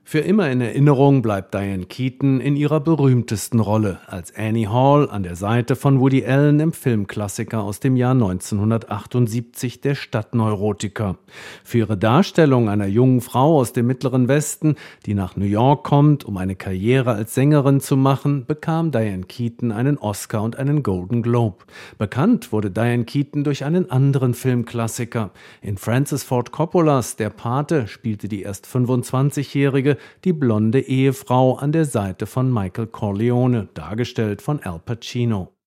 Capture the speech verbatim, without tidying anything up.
Für immer in Erinnerung bleibt Diane Keaton in ihrer berühmtesten Rolle als Annie Hall an der Seite von Woody Allen im Filmklassiker aus dem Jahr neunzehnhundertachtundsiebzig, Der Stadtneurotiker. Für ihre Darstellung einer jungen Frau aus dem Mittleren Westen, die nach New York kommt, um eine Karriere als Sängerin zu machen, bekam Diane Keaton einen Oscar und einen Golden Globe. Bekannt wurde Diane Keaton durch einen anderen Filmklassiker. In Francis Ford Coppolas Der Pate spielte die erst fünfundzwanzigjährige die blonde Ehefrau an der Seite von Michael Corleone, dargestellt von Al Pacino.